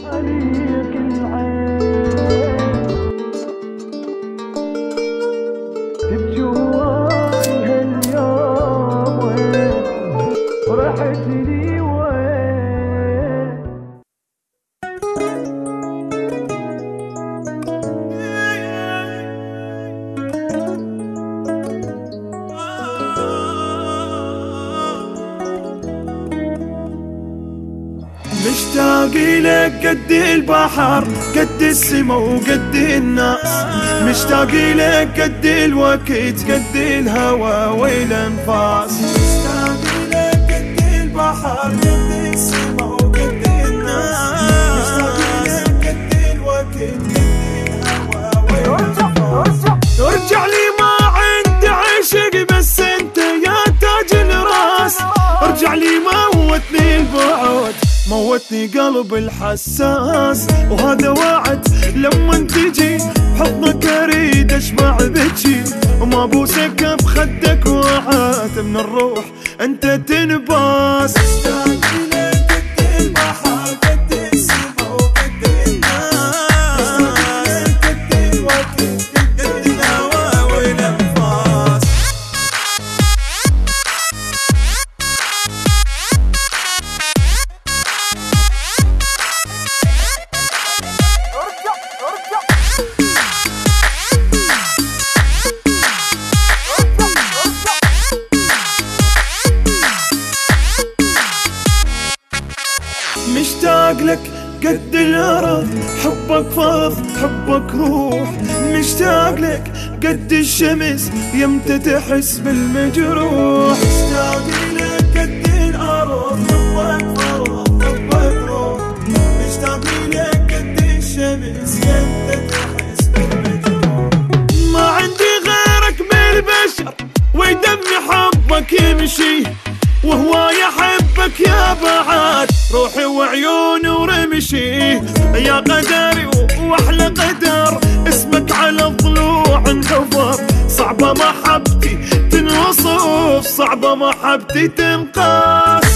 عليك العين بجواي هاليوم وين ورحت لي وين. مشتاق لك قد البحر قد السما وقد الناس، مشتاق لك قد الوقت قد الهوى والانفاس، مشتاق لك قد البحر قد السما وقد الناس، مشتاق لك قد الوقت قد الهوى والانفاس. ارجع لي ما عندي عشق بس انت يا تاج الراس، ارجع لي موتني البعد موتني قلب الحساس، وهذا وعد لما تجي بحضنك اريد اشبع بجي، وما بوسك بخدك وعاد من الروح انت تنباس. مشتاق لك قد البحر قد السما وقد الناس، مشتاق لك قد الوقت قد الهوى والانفاس. مشتاق لك قد الأرض حبك فاض حبك روح، مشتاق لك قد الشمس يمتى تحس بالمجروح، مشتاق لك قد الأرض حبك فاض حبك روح، مشتاق لك قد الشمس يمتى تحس بالمجروح. ما عندي غيرك من البشر ويدمي حبك يمشي، وهو يحبك يا بعد روحي وعيوني ورمشي، يا قدري واحلى قدر اسمك على الضلوع انحفر، صعبة محبتي تنوصف صعبة محبتي تنقاس.